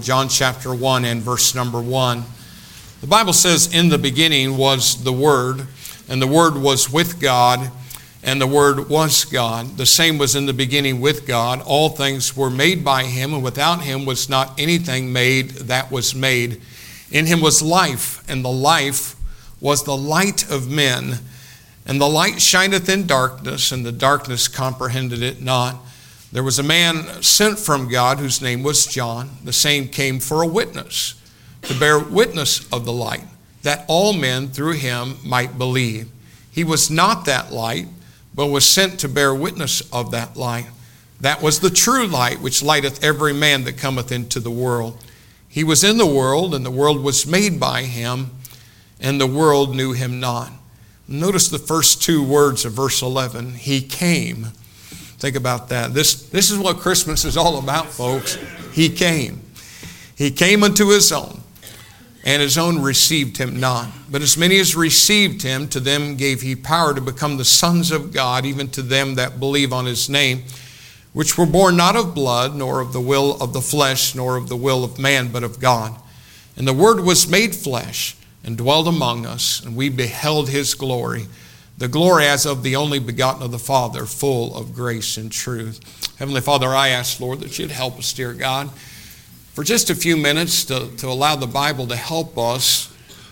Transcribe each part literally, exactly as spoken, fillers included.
John chapter one and verse number one. The Bible says, "In the beginning was the Word, and the Word was with God, and the Word was God. The same was in the beginning with God. All things were made by Him, and without Him was not anything made that was made. In Him was life, and the life was the light of men. And the light shineth in darkness, and the darkness comprehended it not. There was a man sent from God whose name was John. The same came for a witness, to bear witness of the light, that all men through him might believe. He was not that light, but was sent to bear witness of that light. That was the true light, which lighteth every man that cometh into the world. He was in the world, and the world was made by him, and the world knew him not." Notice the first two words of verse eleven. He came. Think about that. This, this is what Christmas is all about, folks. He came. He came unto his own, and his own received him not. But as many as received him, to them gave he power to become the sons of God, even to them that believe on his name, which were born not of blood, nor of the will of the flesh, nor of the will of man, but of God. And the Word was made flesh, and dwelled among us, and we beheld his glory, the glory as of the only begotten of the Father, full of grace and truth. Heavenly Father, I ask, Lord, that you'd help us, dear God, for just a few minutes to, to allow the Bible to help us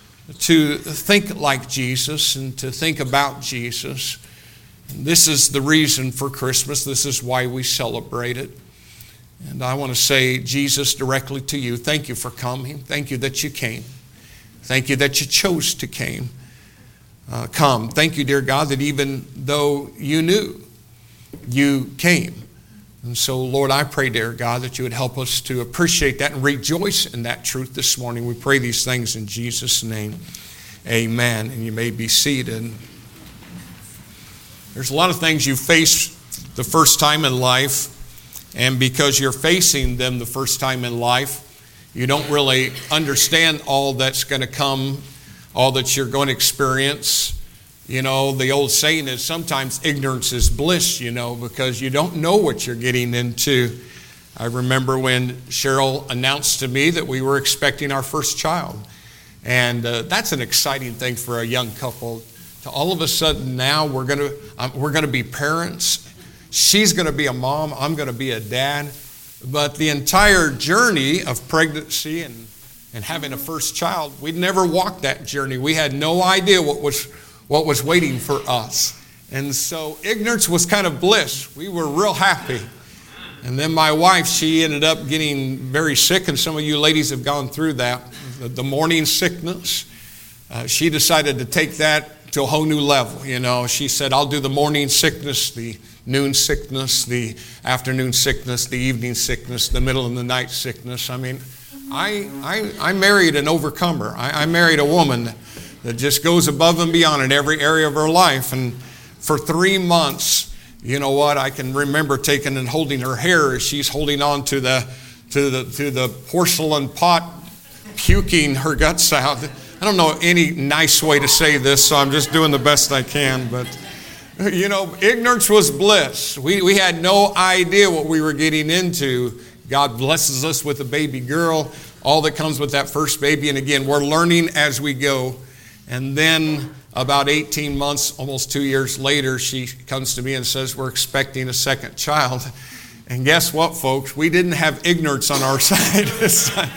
to think like Jesus and to think about Jesus. And this is the reason for Christmas. This is why we celebrate it. And I want to say, Jesus, directly to you, thank you for coming. Thank you that you came. Thank you that you chose to came. Uh, come. Thank you, dear God, that even though you knew, you came. And so, Lord, I pray, dear God, that you would help us to appreciate that and rejoice in that truth this morning. We pray these things in Jesus' name. Amen. And you may be seated. There's a lot of things you face the first time in life, and because you're facing them the first time in life, you don't really understand all that's going to come, all that you're going to experience. You know, the old saying is sometimes ignorance is bliss, you know, because you don't know what you're getting into. I remember when Cheryl announced to me that we were expecting our first child. And uh, that's an exciting thing for a young couple. To all of a sudden now we're going to um, we're going to be parents. She's going to be a mom. I'm going to be a dad. But the entire journey of pregnancy and, and having a first child, we'd never walked that journey. We had no idea what was what was waiting for us. And so ignorance was kind of bliss. We were real happy. And then my wife, she ended up getting very sick, and some of you ladies have gone through that. The, the morning sickness, uh, she decided to take that to a whole new level. You know, she said, I'll do the morning sickness, the noon sickness, the afternoon sickness, the evening sickness, the middle of the night sickness. I mean, I I, I married an overcomer. I, I married a woman that just goes above and beyond in every area of her life. And for three months, you know what, I can remember taking and holding her hair as she's holding on to the to the to the porcelain pot, puking her guts out. I don't know any nice way to say this, so I'm just doing the best I can, but you know, ignorance was bliss. We we had no idea what we were getting into. God blesses us with a baby girl, all that comes with that first baby. And again, we're learning as we go. And then about eighteen months, almost two years later, she comes to me and says, we're expecting a second child. And guess what, folks? We didn't have ignorance on our side this time.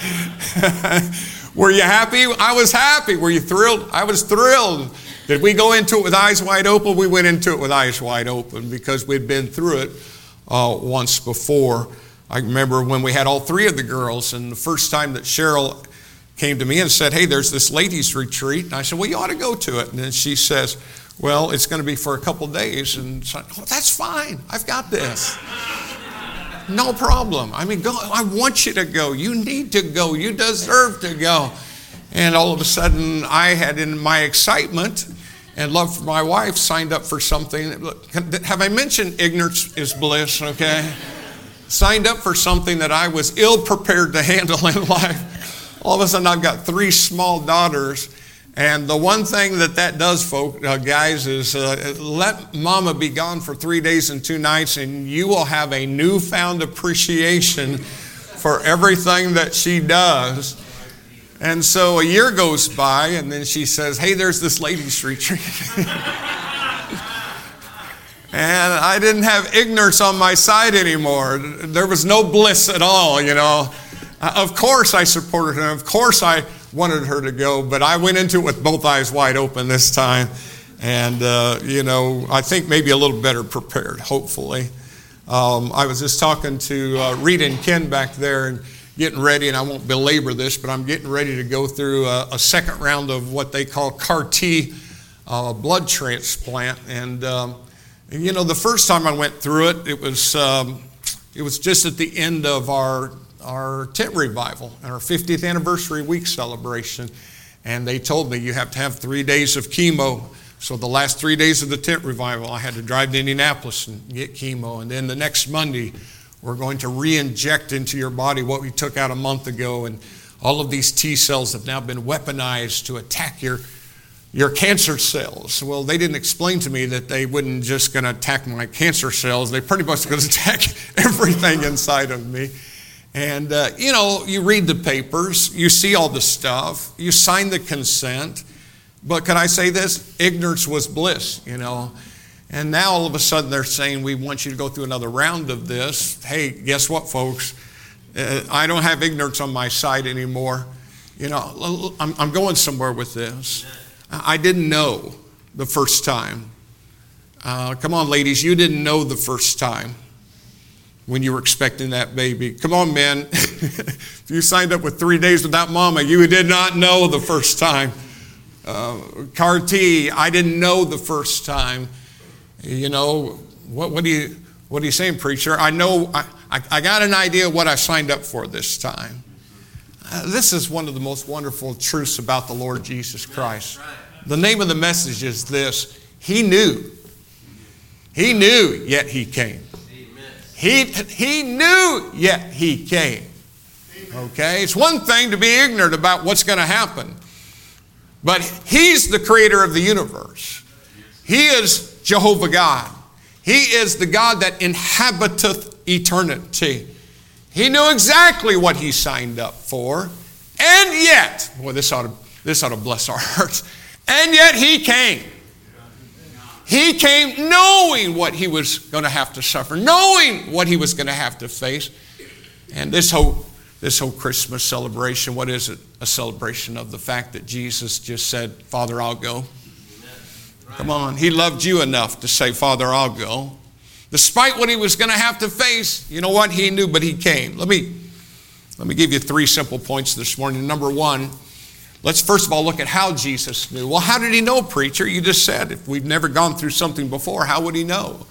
Were you happy? I was happy. Were you thrilled? I was thrilled. Did we go into it with eyes wide open? We went into it with eyes wide open because we'd been through it uh, once before. I remember when we had all three of the girls, and the first time that Cheryl came to me and said, hey, there's this ladies' retreat. And I said, well, you ought to go to it. And then she says, well, it's going to be for a couple days. And so, oh, that's fine. I've got this. No problem. I mean, go. I want you to go. You need to go. You deserve to go. And all of a sudden, I had, in my excitement and love for my wife, signed up for something. Look, have I mentioned ignorance is bliss, okay? Signed up for something that I was ill-prepared to handle in life. All of a sudden, I've got three small daughters. And the one thing that that does, folks, uh, guys, is uh, let mama be gone for three days and two nights, and you will have a newfound appreciation for everything that she does. And so a year goes by, and then she says, hey, there's this ladies' retreat. And I didn't have ignorance on my side anymore. There was no bliss at all, you know. Of course I supported her. Of course I wanted her to go, but I went into it with both eyes wide open this time. And, uh, you know, I think maybe a little better prepared, hopefully. Um, I was just talking to uh, Rita and Ken back there and getting ready, and I won't belabor this, but I'm getting ready to go through a, a second round of what they call C A R T uh, blood transplant. And, um, you know, the first time I went through it, it was um, it was just at the end of our our tent revival, our fiftieth anniversary week celebration. And they told me you have to have three days of chemo. So the last three days of the tent revival, I had to drive to Indianapolis and get chemo. And then the next Monday, we're going to re-inject into your body what we took out a month ago. And all of these T cells have now been weaponized to attack your your cancer cells. Well, they didn't explain to me that they wouldn't just going to attack my cancer cells. They pretty much going to attack everything inside of me. And, uh, you know, you read the papers, you see all the stuff, you sign the consent. But can I say this? Ignorance was bliss, you know. And now all of a sudden they're saying, we want you to go through another round of this. Hey, guess what, folks? Uh, I don't have ignorance on my side anymore. You know, I'm, I'm going somewhere with this. I didn't know the first time. Uh, come on, ladies, you didn't know the first time when you were expecting that baby. Come on, men. If you signed up with three days without mama, you did not know the first time. Uh, C A R T, I didn't know the first time. You know, what, what, are, you, what are you saying, preacher? I know, I, I, I got an idea what I signed up for this time. Uh, this is one of the most wonderful truths about the Lord Jesus Christ. The name of the message is this: He knew. He knew, yet He came. He, he knew, yet He came. Okay? It's one thing to be ignorant about what's going to happen. But He's the creator of the universe. He is Jehovah God. He is the God that inhabiteth eternity. He knew exactly what He signed up for. And yet, boy, this ought to, this ought to bless our hearts. And yet He came. He came knowing what He was going to have to suffer, knowing what He was going to have to face. And this whole, this whole Christmas celebration, what is it? A celebration of the fact that Jesus just said, Father, I'll go. Come on. He loved you enough to say, Father, I'll go. Despite what He was going to have to face, you know what? He knew, but He came. Let me, let me give you three simple points this morning. Number one, let's first of all look at how Jesus knew. Well, how did He know, preacher? You just said if we've never gone through something before, how would He know?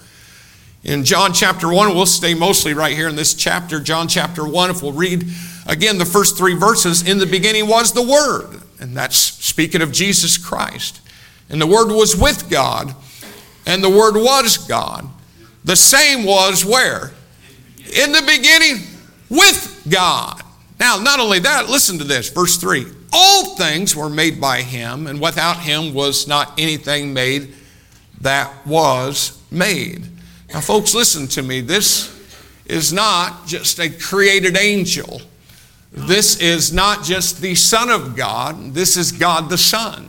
In John chapter one, we'll stay mostly right here in this chapter, John chapter one, if we'll read again the first three verses. In the beginning was the Word, and that's speaking of Jesus Christ. And the Word was with God, and the Word was God. The same was where? In the beginning with God. Now, not only that, listen to this, verse three. All things were made by Him, and without Him was not anything made that was made. Now, folks, listen to me. This is not just a created angel. This is not just the Son of God. This is God the Son.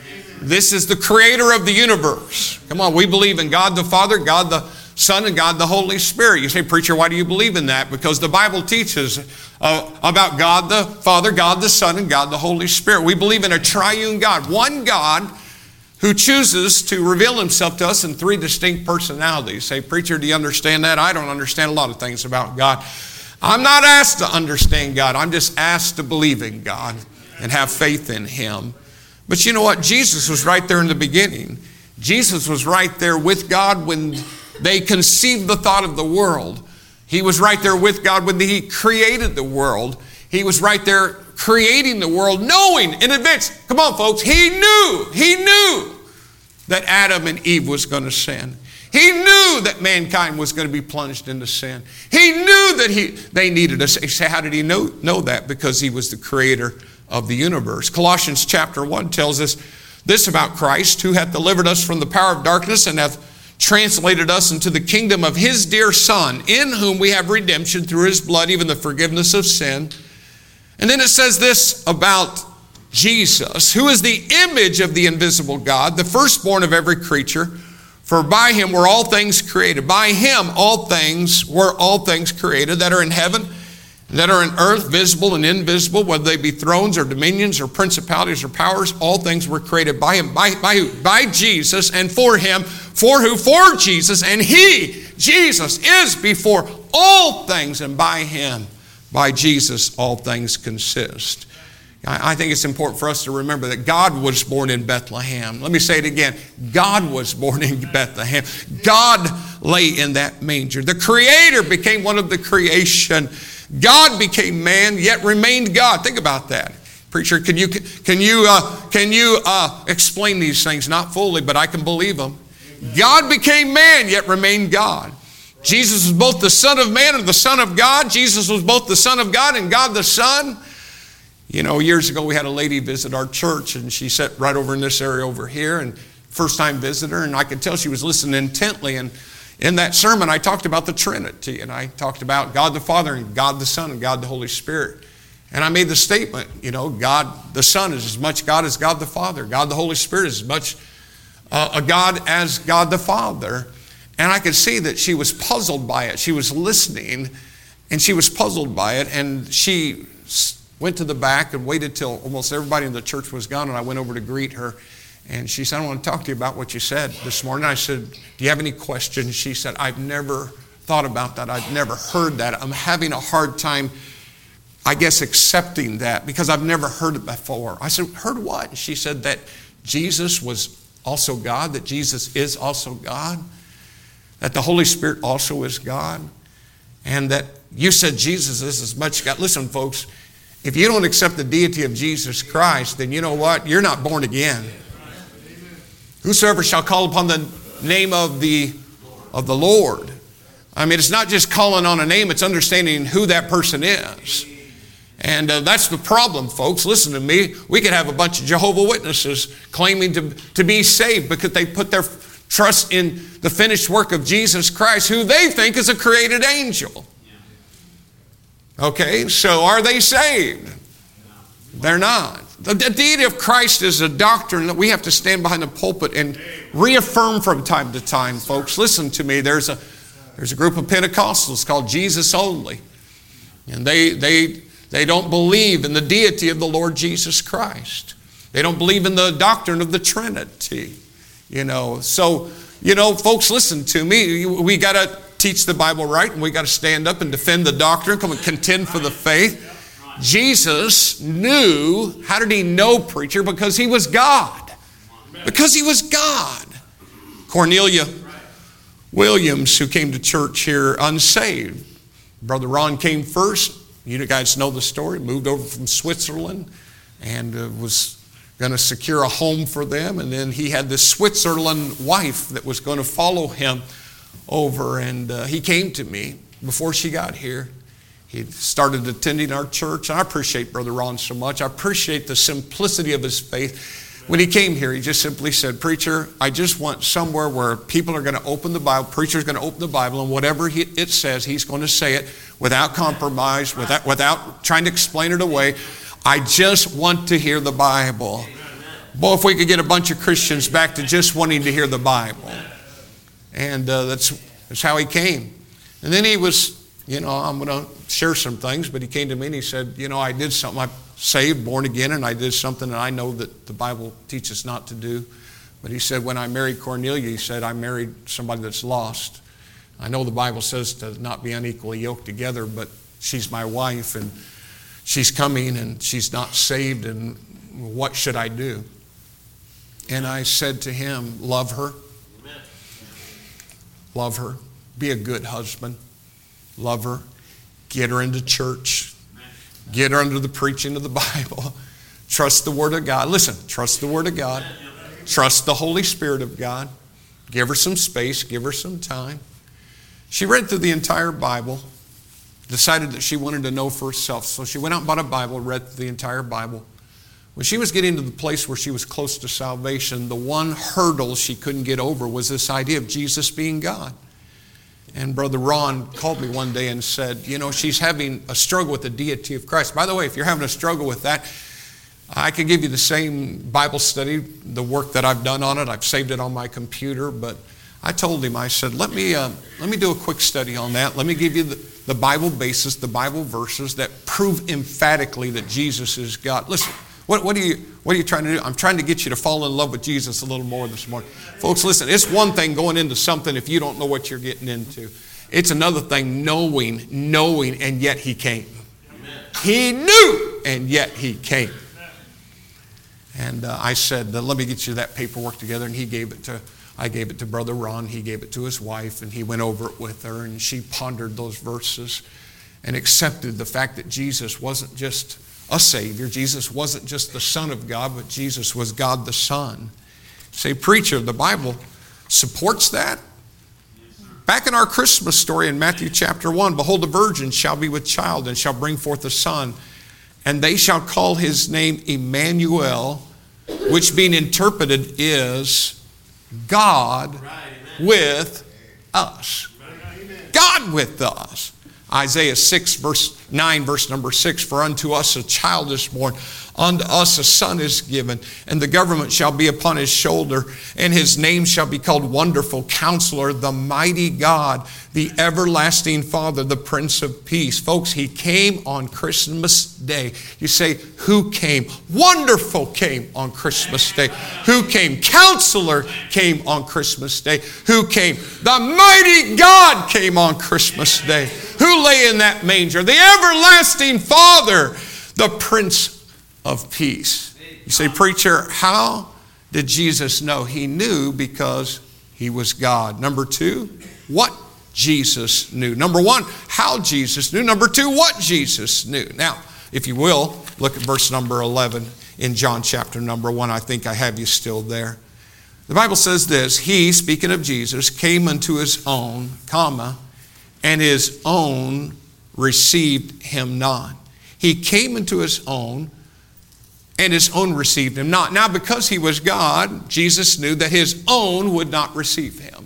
This is the creator of the universe. Come on, we believe in God the Father, God the Son, and God the Holy Spirit. You say, preacher, why do you believe in that? Because the Bible teaches uh, about God the Father, God the Son, and God the Holy Spirit. We believe in a triune God, one God who chooses to reveal Himself to us in three distinct personalities. You say, preacher, do you understand that? I don't understand a lot of things about God. I'm not asked to understand God. I'm just asked to believe in God and have faith in Him. But you know what? Jesus was right there in the beginning. Jesus was right there with God when they conceived the thought of the world. He was right there with God when He created the world. He was right there creating the world, knowing in advance. Come on, folks. He knew, He knew that Adam and Eve was going to sin. He knew that mankind was going to be plunged into sin. He knew that he, they needed us. How did He know, know that? Because He was the creator of the universe. Colossians chapter one tells us this about Christ, who hath delivered us from the power of darkness and hath translated us into the kingdom of his dear Son, in whom we have redemption through his blood, even the forgiveness of sin. And then it says this about Jesus, who is the image of the invisible God, the firstborn of every creature. For by him were all things created. By him all things were all things created that are in heaven, that are in earth, visible and invisible, whether they be thrones or dominions or principalities or powers. All things were created by him, by, by who? By Jesus, and for him. For who? For Jesus. And he, Jesus, is before all things, and by him, by Jesus, all things consist. I think it's important for us to remember that God was born in Bethlehem. Let me say it again. God was born in Bethlehem. God lay in that manger. The Creator became one of the creation. God became man, yet remained God. Think about that. Preacher, can you, can you, uh, can you uh, explain these things? Not fully, but I can believe them. God became man, yet remained God. Jesus was both the Son of Man and the Son of God. Jesus was both the Son of God and God the Son. You know, years ago we had a lady visit our church, and she sat right over in this area over here, and first time visitor, and I could tell she was listening intently. And in that sermon I talked about the Trinity, and I talked about God the Father and God the Son and God the Holy Spirit. And I made the statement, you know, God the Son is as much God as God the Father. God the Holy Spirit is as much uh, a God as God the Father. And I could see that she was puzzled by it. She was listening, and she was puzzled by it, and she went to the back and waited till almost everybody in the church was gone, and I went over to greet her. And she said, I want to talk to you about what you said this morning. I said, do you have any questions? She said, I've never thought about that. I've never heard that. I'm having a hard time, I guess, accepting that because I've never heard it before. I said, heard what? She said that Jesus was also God, that Jesus is also God, that the Holy Spirit also is God, and that you said Jesus is as much God. Listen, folks, if you don't accept the deity of Jesus Christ, then you know what? You're not born again. Whosoever shall call upon the name of the, of the Lord. I mean, it's not just calling on a name, it's understanding who that person is. And uh, that's the problem, folks. Listen to me. We could have a bunch of Jehovah's Witnesses claiming to, to be saved because they put their trust in the finished work of Jesus Christ, who they think is a created angel. Okay, so are they saved? They're not. The deity of Christ is a doctrine that we have to stand behind the pulpit and reaffirm from time to time, folks. Listen to me. There's a there's a group of Pentecostals called Jesus Only. And they they they don't believe in the deity of the Lord Jesus Christ. They don't believe in the doctrine of the Trinity. You know, so, you know, folks, listen to me. We got to teach the Bible right, and we got to stand up and defend the doctrine, come and contend for the faith. Jesus knew. How did he know, preacher? Because he was God. Because he was God. Cornelia Williams, who came to church here unsaved. Brother Ron came first. You guys know the story. Moved over from Switzerland and uh, was going to secure a home for them. And then he had this Switzerland wife that was going to follow him over, and uh, he came to me before she got here. He started attending our church. I appreciate Brother Ron so much. I appreciate the simplicity of his faith. When he came here, he just simply said, Preacher, I just want somewhere where people are going to open the Bible, preacher's going to open the Bible, and whatever he, it says, he's going to say it without compromise, without, without trying to explain it away. I just want to hear the Bible. Boy, if we could get a bunch of Christians back to just wanting to hear the Bible. And uh, that's, that's how he came. And then he was, you know, I'm going to share some things, but he came to me and he said, you know, I did something. I'm saved, born again, and I did something that I know that the Bible teaches not to do. But he said, when I married Cornelia, he said, I married somebody that's lost. I know the Bible says to not be unequally yoked together, but she's my wife, and she's coming, and she's not saved, and what should I do? And I said to him, love her. Amen. Love her. Be a good husband. Love her. Get her into church. Amen. Get her under the preaching of the Bible. Trust the Word of God. Listen, trust the Word of God. Amen. Trust the Holy Spirit of God. Give her some space. Give her some time. She read through the entire Bible. Decided that she wanted to know for herself. So she went out and bought a Bible, read the entire Bible. When she was getting to the place where she was close to salvation, the one hurdle she couldn't get over was this idea of Jesus being God. And Brother Ron called me one day and said, you know, she's having a struggle with the deity of Christ. By the way, if you're having a struggle with that, I can give you the same Bible study, the work that I've done on it. I've saved it on my computer. But I told him, I said, let me, uh, let me do a quick study on that. Let me give you the, the Bible basis, the Bible verses that prove emphatically that Jesus is God. Listen. What, what, are you, what are you trying to do? I'm trying to get you to fall in love with Jesus a little more this morning. Folks, listen, it's one thing going into something if you don't know what you're getting into. It's another thing knowing, knowing, and yet he came. He knew, and yet he came. And uh, I said, let me get you that paperwork together. And he gave it to, I gave it to Brother Ron. He gave it to his wife, and he went over it with her. And she pondered those verses and accepted the fact that Jesus wasn't just a Savior. Jesus wasn't just the Son of God, but Jesus was God the Son. Say, preacher, the Bible supports that. Back in our Christmas story in Matthew chapter one, behold, the virgin shall be with child and shall bring forth a son, and they shall call his name Emmanuel, which being interpreted is God with us. God with us. Isaiah six, verse nine, verse number six, for unto us a child is born, unto us a son is given, and the government shall be upon his shoulder, and his name shall be called Wonderful Counselor, the Mighty God, the Everlasting Father, the Prince of Peace. Folks, he came on Christmas Day. You say, who came? Wonderful came on Christmas Day. Who came? Counselor came on Christmas Day. Who came? The Mighty God came on Christmas Day. Who lay in that manger? The Everlasting Father, the Prince of Peace. You say, preacher, how did Jesus know? He knew because he was God. Number two, what Jesus knew. Number one, how Jesus knew. Number two, what Jesus knew. Now, if you will, look at verse number eleven in John chapter number one. I think I have you still there. The Bible says this, he, speaking of Jesus, came unto his own, comma, and his own received him not. He came into his own, and his own received him not. Now, because he was God, Jesus knew that his own would not receive him.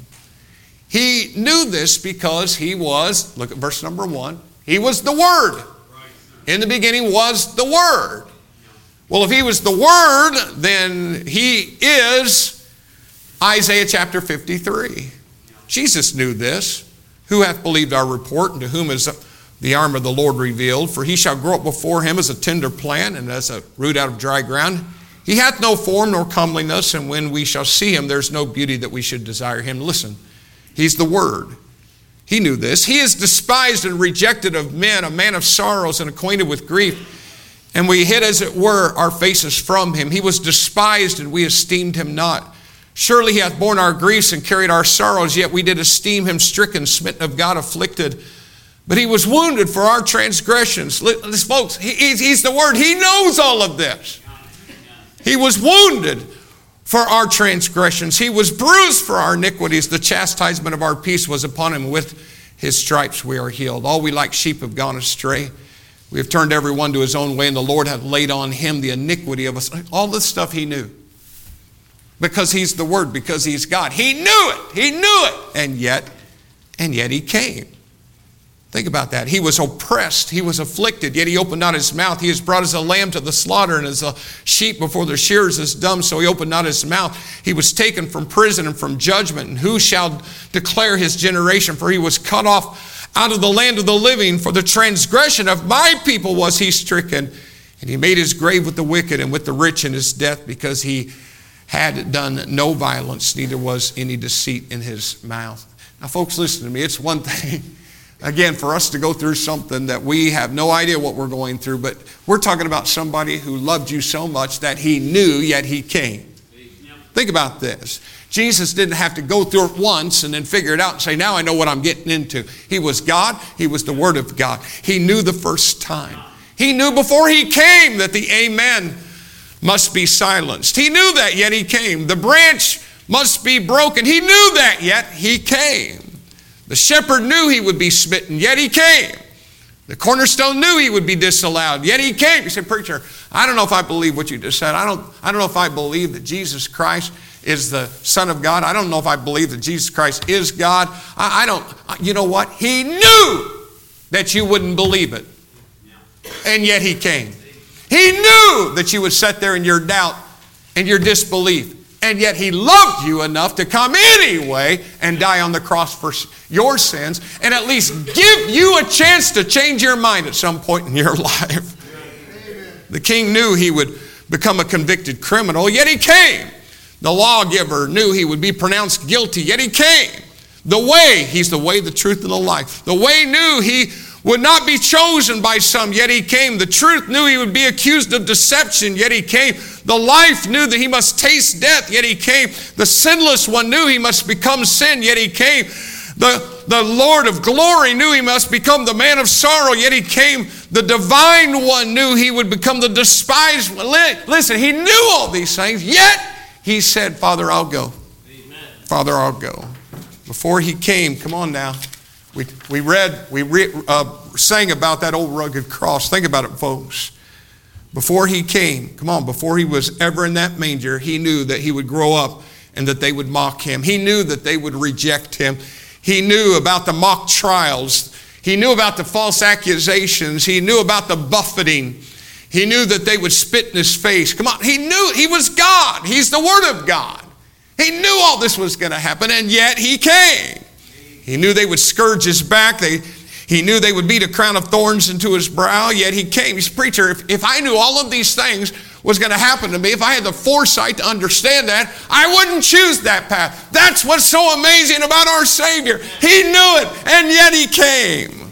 He knew this because he was, look at verse number one, he was the Word. In the beginning was the Word. Well, if he was the Word, then he is Isaiah chapter fifty-three. Jesus knew this. Who hath believed our report, and to whom is the arm of the Lord revealed? For he shall grow up before him as a tender plant, and as a root out of dry ground. He hath no form nor comeliness, and when we shall see him, there's no beauty that we should desire him. Listen, he's the Word. He knew this. He is despised and rejected of men, a man of sorrows and acquainted with grief. And we hid, as it were, our faces from him. He was despised, and we esteemed him not. Surely he hath borne our griefs and carried our sorrows, yet we did esteem him stricken, smitten of God, afflicted. But he was wounded for our transgressions. Listen, folks, he, he's the Word. He knows all of this. He was wounded for our transgressions. He was bruised for our iniquities. The chastisement of our peace was upon him. With his stripes we are healed. All we like sheep have gone astray. We have turned every one to his own way, and the Lord hath laid on him the iniquity of us. All this stuff he knew. Because he's the Word, because he's God. He knew it. He knew it. And yet, and yet he came. Think about that. He was oppressed. He was afflicted, yet he opened not his mouth. He is brought as a lamb to the slaughter, and as a sheep before the shearers is dumb, so he opened not his mouth. He was taken from prison and from judgment. And who shall declare his generation? For he was cut off out of the land of the living. For the transgression of my people was he stricken. And he made his grave with the wicked and with the rich in his death, because he had done no violence, neither was any deceit in his mouth. Now, folks, listen to me. It's one thing, again, for us to go through something that we have no idea what we're going through, but we're talking about somebody who loved you so much that he knew, yet he came. Think about this. Jesus didn't have to go through it once and then figure it out and say, now I know what I'm getting into. He was God. He was the Word of God. He knew the first time. He knew before he came that the amen must be silenced. He knew that, yet he came. The branch must be broken. He knew that, yet he came. The shepherd knew he would be smitten, yet he came. The cornerstone knew he would be disallowed, yet he came. You say, preacher, I don't know if I believe what you just said. I don't, I don't know if I believe that Jesus Christ is the Son of God. I don't know if I believe that Jesus Christ is God. I, I don't, you know what? He knew that you wouldn't believe it, and yet he came. He knew that you would sit there in your doubt and your disbelief. And yet he loved you enough to come anyway and die on the cross for your sins and at least give you a chance to change your mind at some point in your life. The king knew he would become a convicted criminal, yet he came. The lawgiver knew he would be pronounced guilty, yet he came. The way, he's the way, the truth, and the life. The way knew he would not be chosen by some, yet he came. The truth knew he would be accused of deception, yet he came. The life knew that he must taste death, yet he came. The sinless one knew he must become sin, yet he came. The, the Lord of glory knew he must become the man of sorrow, yet he came. The divine one knew he would become the despised one. Listen, he knew all these things, yet he said, Father, I'll go. Amen. Father, I'll go. Before he came, come on now. We, we read, we re, uh, sang about that old rugged cross. Think about it, folks. Before he came, come on, before he was ever in that manger, he knew that he would grow up and that they would mock him. He knew that they would reject him. He knew about the mock trials. He knew about the false accusations. He knew about the buffeting. He knew that they would spit in his face. Come on, he knew he was God. He's the Word of God. He knew all this was going to happen, and yet he came. He knew they would scourge his back. They, he knew they would beat a crown of thorns into his brow, yet he came. He's preacher, if, if I knew all of these things was going to happen to me, if I had the foresight to understand that, I wouldn't choose that path. That's what's so amazing about our Savior. He knew it, and yet he came.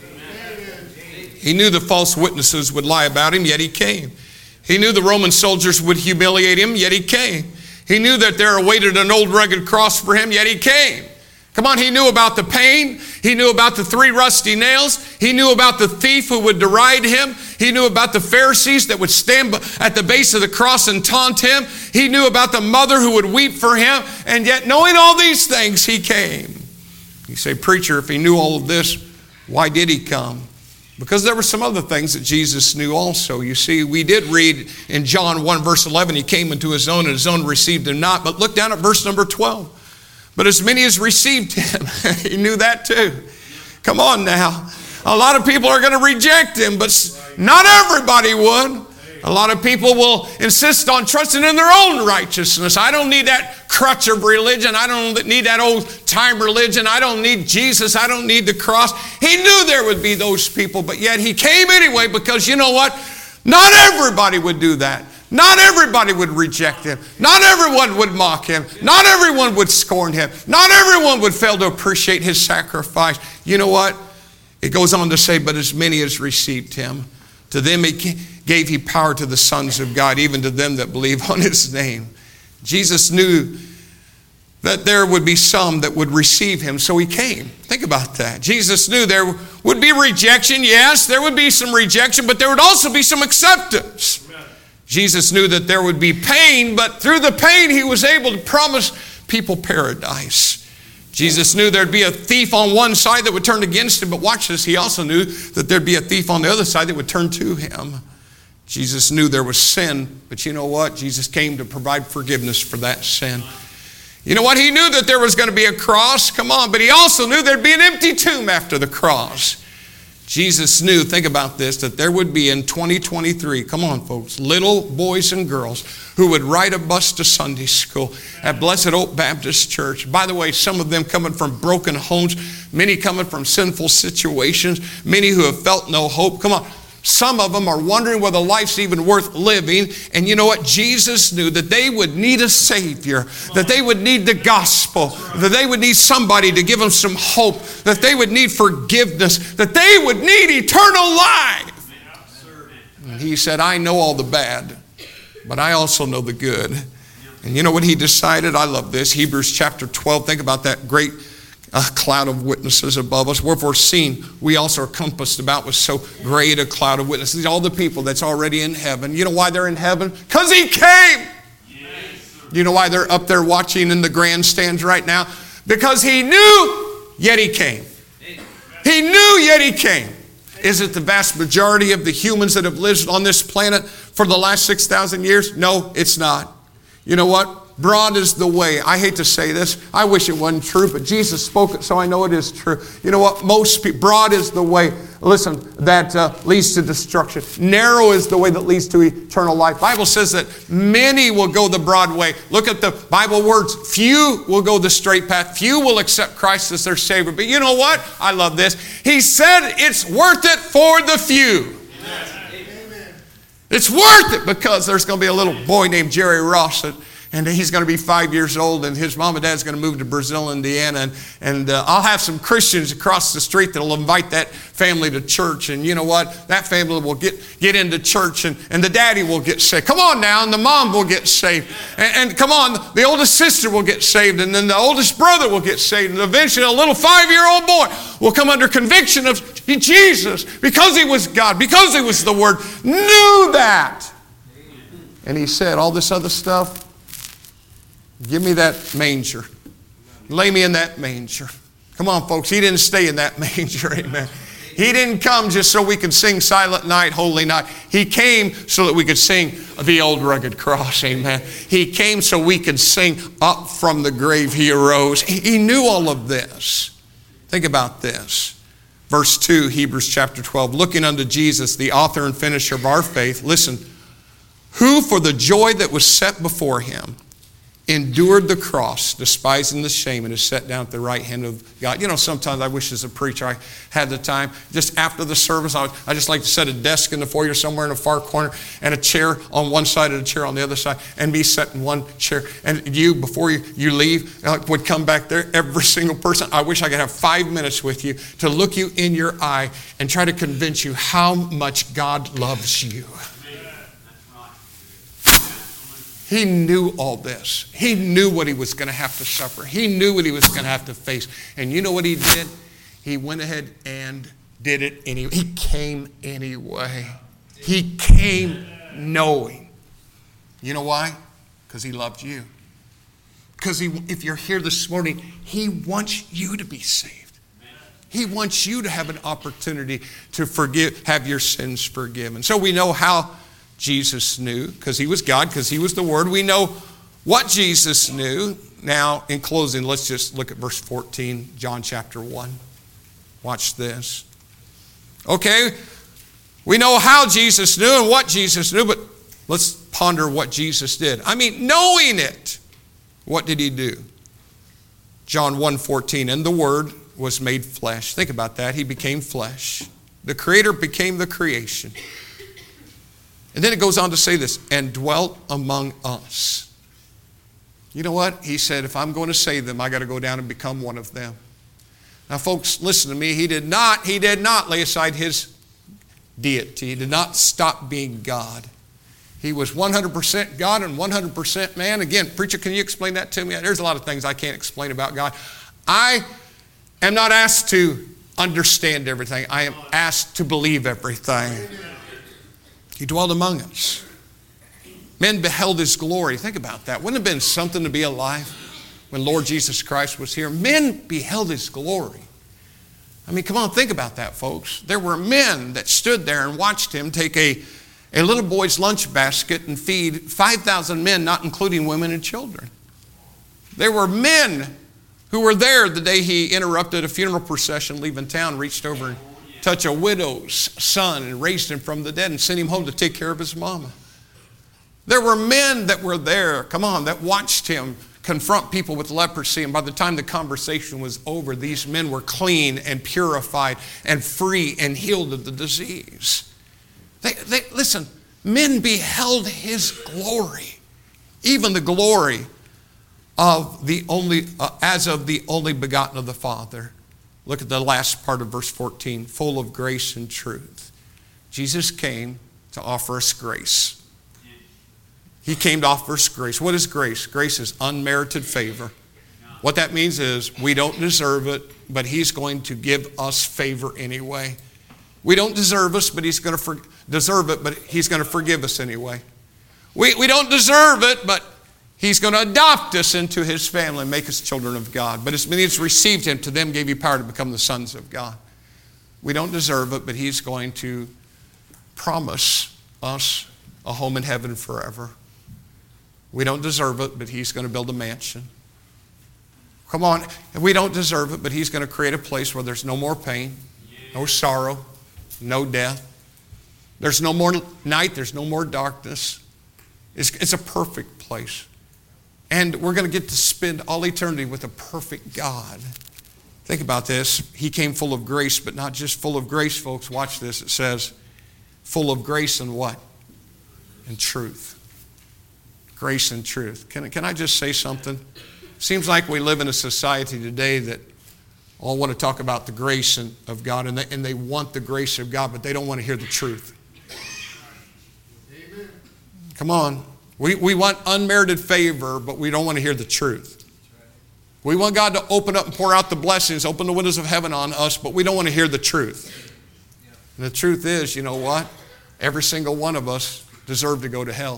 He knew the false witnesses would lie about him, yet he came. He knew the Roman soldiers would humiliate him, yet he came. He knew that there awaited an old rugged cross for him, yet he came. Come on, he knew about the pain. He knew about the three rusty nails. He knew about the thief who would deride him. He knew about the Pharisees that would stand at the base of the cross and taunt him. He knew about the mother who would weep for him. And yet, knowing all these things, he came. You say, preacher, if he knew all of this, why did he come? Because there were some other things that Jesus knew also. You see, we did read in John one, verse eleven, he came into his own, and his own received him not. But look down at verse number twelve. But as many as received him, he knew that too. Come on now. A lot of people are going to reject him, but not everybody would. A lot of people will insist on trusting in their own righteousness. I don't need that crutch of religion. I don't need that old time religion. I don't need Jesus. I don't need the cross. He knew there would be those people, but yet he came anyway because you know what? Not everybody would do that. Not everybody would reject him. Not everyone would mock him. Not everyone would scorn him. Not everyone would fail to appreciate his sacrifice. You know what? It goes on to say, but as many as received him, to them he gave he power to the sons of God, even to them that believe on his name. Jesus knew that there would be some that would receive him, so he came. Think about that. Jesus knew there would be rejection. Yes, there would be some rejection, but there would also be some acceptance. Jesus knew that there would be pain, but through the pain he was able to promise people paradise. Jesus knew there'd be a thief on one side that would turn against him, but watch this, he also knew that there'd be a thief on the other side that would turn to him. Jesus knew there was sin, but you know what? Jesus came to provide forgiveness for that sin. You know what? He knew that there was going to be a cross, come on, but he also knew there'd be an empty tomb after the cross. Jesus knew, think about this, that there would be in twenty twenty-three, come on folks, little boys and girls who would ride a bus to Sunday school at Blessed Oak Baptist Church. By the way, some of them coming from broken homes, many coming from sinful situations, many who have felt no hope. Come on. Some of them are wondering whether life's even worth living. And you know what? Jesus knew that they would need a Savior, that they would need the gospel, that they would need somebody to give them some hope, that they would need forgiveness, that they would need eternal life. And he said, I know all the bad, but I also know the good. And you know what he decided? I love this. Hebrews chapter twelve. Think about that great a cloud of witnesses above us. Wherefore seeing we also are compassed about with so great a cloud of witnesses. These are all the people that's already in heaven. You know why they're in heaven? Because he came. Yes. You know why they're up there watching in the grandstands right now? Because he knew, yet he came. He knew, yet he came. Is it the vast majority of the humans that have lived on this planet for the last six thousand years? No, it's not. You know what? Broad is the way. I hate to say this. I wish it wasn't true, but Jesus spoke it, so I know it is true. You know what? Most people, broad is the way, listen, that uh, leads to destruction. Narrow is the way that leads to eternal life. The Bible says that many will go the broad way. Look at the Bible words. Few will go the straight path. Few will accept Christ as their Savior. But you know what? I love this. He said it's worth it for the few. Amen. It's worth it because there's going to be a little boy named Jerry Ross that And he's going to be five years old, and his mom and dad's going to move to Brazil, Indiana. And, and uh, I'll have some Christians across the street that will invite that family to church. And you know what? That family will get, get into church, and, and the daddy will get saved. Come on now, and the mom will get saved. And, and come on, the oldest sister will get saved, and then the oldest brother will get saved. And eventually a little five-year-old boy will come under conviction of Jesus because he was God, because he was the Word, knew that. And he said all this other stuff. Give me that manger. Lay me in that manger. Come on, folks. He didn't stay in that manger. Amen. He didn't come just so we could sing Silent Night, Holy Night. He came so that we could sing the old rugged cross. Amen. He came so we could sing Up from the grave he arose. He knew all of this. Think about this. Verse two, Hebrews chapter twelve. Looking unto Jesus, the author and finisher of our faith. Listen. Who for the joy that was set before him endured the cross, despising the shame, and is set down at the right hand of God. You know, sometimes I wish as a preacher I had the time, just after the service, I, would, I just like to set a desk in the foyer somewhere in a far corner and a chair on one side and a chair on the other side, and be set in one chair. And you, before you, you leave, would come back there, every single person. I wish I could have five minutes with you to look you in your eye and try to convince you how much God loves you. He knew all this. He knew what he was going to have to suffer. He knew what he was going to have to face. And you know what he did? He went ahead and did it anyway. He came anyway. He came knowing. You know why? Because he loved you. Because he, if you're here this morning, he wants you to be saved. He wants you to have an opportunity to forgive, have your sins forgiven. So we know how Jesus knew, because he was God, because he was the Word. We know what Jesus knew. Now, in closing, let's just look at verse fourteen, John chapter one. Watch this. Okay, we know how Jesus knew and what Jesus knew, but let's ponder what Jesus did. I mean, knowing it, what did he do? John one fourteen, and the Word was made flesh. Think about that. He became flesh. The Creator became the creation. And then it goes on to say this, and dwelt among us. You know what? He said, if I'm going to save them, I got to go down and become one of them. Now, folks, listen to me. He did not, he did not lay aside his deity. He did not stop being God. He was one hundred percent God and one hundred percent man. Again, preacher, can you explain that to me? There's a lot of things I can't explain about God. I am not asked to understand everything. I am asked to believe everything. He dwelled among us. Men beheld his glory. Think about that. Wouldn't it have been something to be alive when Lord Jesus Christ was here? Men beheld his glory. I mean, come on, think about that, folks. There were men that stood there and watched him take a, a little boy's lunch basket and feed five thousand men, not including women and children. There were men who were there the day he interrupted a funeral procession leaving town, reached over and touch a widow's son and raised him from the dead and sent him home to take care of his mama. There were men that were there, come on, that watched him confront people with leprosy, and by the time the conversation was over, these men were clean and purified and free and healed of the disease. They, they, listen, men beheld his glory, even the glory of the only, uh, as of the only begotten of the Father. Look at the last part of verse fourteen, full of grace and truth. Jesus came to offer us grace. He came to offer us grace. What is grace? Grace is unmerited favor. What that means is we don't deserve it, but he's going to give us favor anyway. We don't deserve us, but he's going to for, deserve it, but he's going to forgive us anyway. We, we don't deserve it, but he's going to adopt us into his family and make us children of God. But as many as received him, to them gave he power to become the sons of God. We don't deserve it, but he's going to promise us a home in heaven forever. We don't deserve it, but he's going to build a mansion. Come on. We don't deserve it, but he's going to create a place where there's no more pain, no sorrow, no death. There's no more night. There's no more darkness. It's, it's a perfect place. And we're going to get to spend all eternity with a perfect God. Think about this. He came full of grace, but not just full of grace, folks. Watch this. It says, full of grace and what? And truth. Grace and truth. Can, can I just say something? Seems like we live in a society today that all want to talk about the grace and, of God, and they, and they want the grace of God, but they don't want to hear the truth. Amen. Come on. We, we want unmerited favor, but we don't want to hear the truth. We want God to open up and pour out the blessings, open the windows of heaven on us, but we don't want to hear the truth. And the truth is, you know what? Every single one of us deserve to go to hell.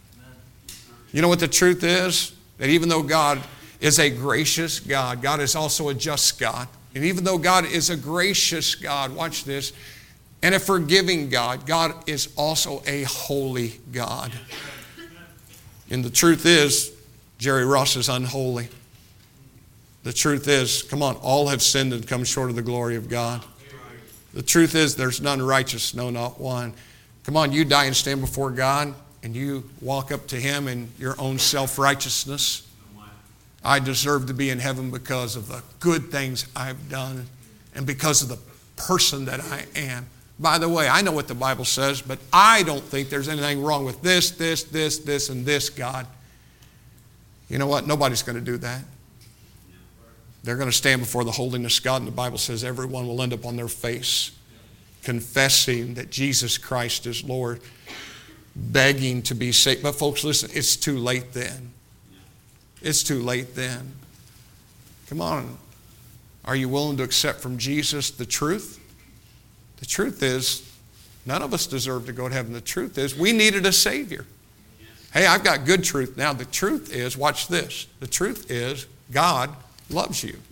You know what the truth is? That even though God is a gracious God, God is also a just God. And even though God is a gracious God, watch this, and a forgiving God, God is also a holy God. And the truth is, Jerry Ross is unholy. The truth is, come on, all have sinned and come short of the glory of God. The truth is, there's none righteous, no, not one. Come on, you die and stand before God, and you walk up to him in your own self-righteousness. I deserve to be in heaven because of the good things I've done and because of the person that I am. By the way, I know what the Bible says, but I don't think there's anything wrong with this, this, this, this, and this, God. You know what? Nobody's going to do that. They're going to stand before the holiness of God, and the Bible says everyone will end up on their face confessing that Jesus Christ is Lord, begging to be saved. But folks, listen, it's too late then. It's too late then. Come on. Are you willing to accept from Jesus the truth? The truth is, none of us deserve to go to heaven. The truth is, we needed a Savior. Hey, I've got good truth. Now, the truth is, watch this. The truth is, God loves you.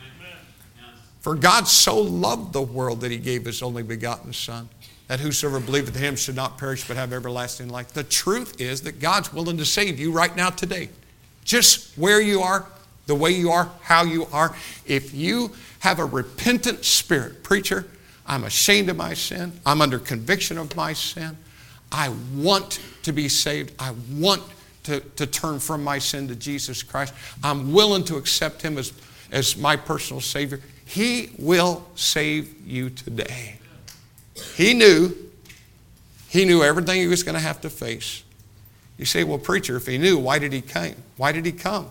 For God so loved the world that he gave his only begotten Son, that whosoever believeth in him should not perish but have everlasting life. The truth is that God's willing to save you right now today. Just where you are, the way you are, how you are. If you have a repentant spirit, preacher, I'm ashamed of my sin. I'm under conviction of my sin. I want to be saved. I want to, to turn from my sin to Jesus Christ. I'm willing to accept him as, as my personal Savior. He will save you today. He knew, he knew everything he was going to have to face. You say, well, preacher, if he knew, why did he come? Why did he come?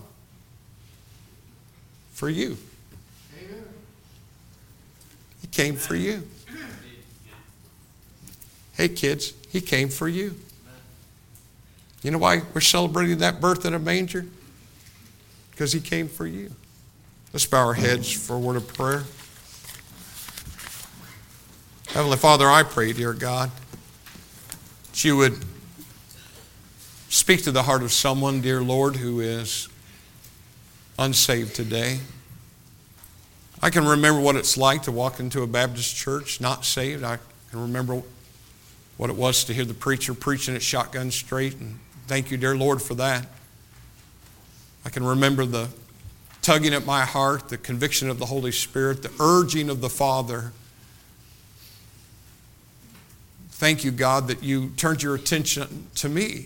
For you. Amen. He came for you. Hey, kids, he came for you. You know why we're celebrating that birth in a manger? Because he came for you. Let's bow our heads for a word of prayer. Heavenly Father, I pray, dear God, that you would speak to the heart of someone, dear Lord, who is unsaved today. I can remember what it's like to walk into a Baptist church not saved. I can remember what it was to hear the preacher preaching at Shotgun Straight, and thank you, dear Lord, for that. I can remember the tugging at my heart, the conviction of the Holy Spirit, the urging of the Father. Thank you, God, that you turned your attention to me.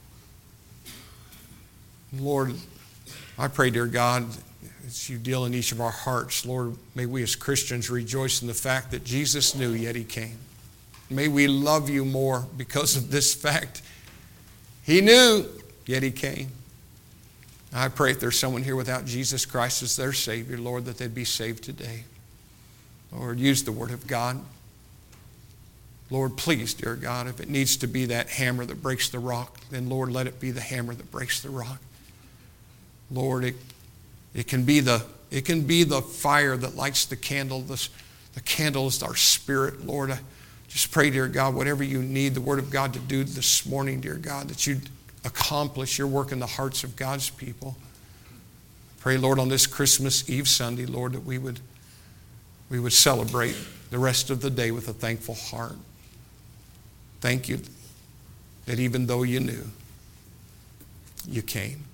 Lord, I pray, dear God, as you deal in each of our hearts, Lord, may we as Christians rejoice in the fact that Jesus knew, yet he came. May we love you more because of this fact. He knew, yet he came. I pray if there's someone here without Jesus Christ as their Savior, Lord, that they'd be saved today. Lord, use the Word of God. Lord, please, dear God, if it needs to be that hammer that breaks the rock, then, Lord, let it be the hammer that breaks the rock. Lord, it, it can be the it can be the fire that lights the candle. This, the candle is our spirit, Lord. I just pray, dear God, whatever you need the Word of God to do this morning, dear God, that you'd accomplish your work in the hearts of God's people. Pray, Lord, on this Christmas Eve Sunday, Lord, that we would we would celebrate the rest of the day with a thankful heart. Thank you that even though you knew, you came.